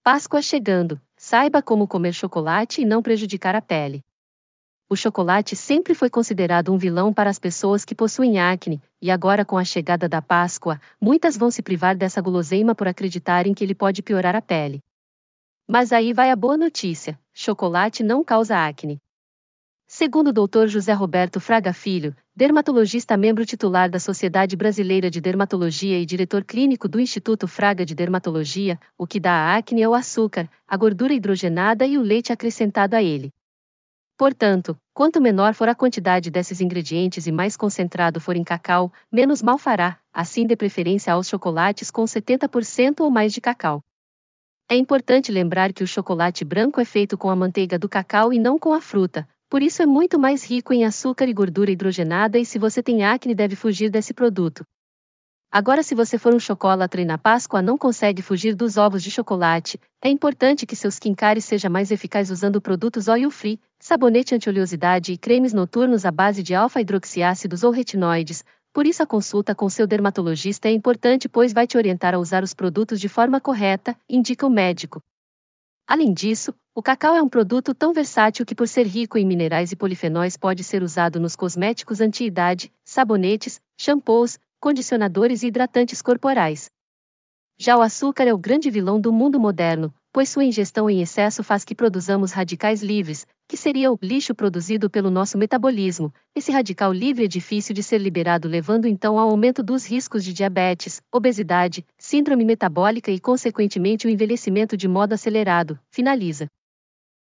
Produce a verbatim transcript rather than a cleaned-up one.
Páscoa chegando, saiba como comer chocolate e não prejudicar a pele. O chocolate sempre foi considerado um vilão para as pessoas que possuem acne, e agora com a chegada da Páscoa, muitas vão se privar dessa guloseima por acreditarem que ele pode piorar a pele. Mas aí vai a boa notícia: chocolate não causa acne. Segundo o doutor José Roberto Fraga Filho, dermatologista membro titular da Sociedade Brasileira de Dermatologia e diretor clínico do Instituto Fraga de Dermatologia, o que dá a acne é o açúcar, a gordura hidrogenada e o leite acrescentado a ele. Portanto, quanto menor for a quantidade desses ingredientes e mais concentrado for em cacau, menos mal fará, assim dê preferência aos chocolates com setenta por cento ou mais de cacau. É importante lembrar que o chocolate branco é feito com a manteiga do cacau e não com a fruta, por isso é muito mais rico em açúcar e gordura hidrogenada, e se você tem acne deve fugir desse produto. Agora, se você for um chocolatra e na Páscoa não consegue fugir dos ovos de chocolate, é importante que seu skincare seja mais eficaz usando produtos oil-free, sabonete anti-oleosidade e cremes noturnos à base de alfa-hidroxiácidos ou retinoides. Por isso a consulta com seu dermatologista é importante, pois vai te orientar a usar os produtos de forma correta, indica o médico. Além disso, o cacau é um produto tão versátil que, por ser rico em minerais e polifenóis, pode ser usado nos cosméticos anti-idade, sabonetes, shampoos, condicionadores e hidratantes corporais. Já o açúcar é o grande vilão do mundo moderno, pois sua ingestão em excesso faz que produzamos radicais livres, que seria o lixo produzido pelo nosso metabolismo. Esse radical livre é difícil de ser liberado, levando então ao aumento dos riscos de diabetes, obesidade, síndrome metabólica e, consequentemente, o envelhecimento de modo acelerado, finaliza.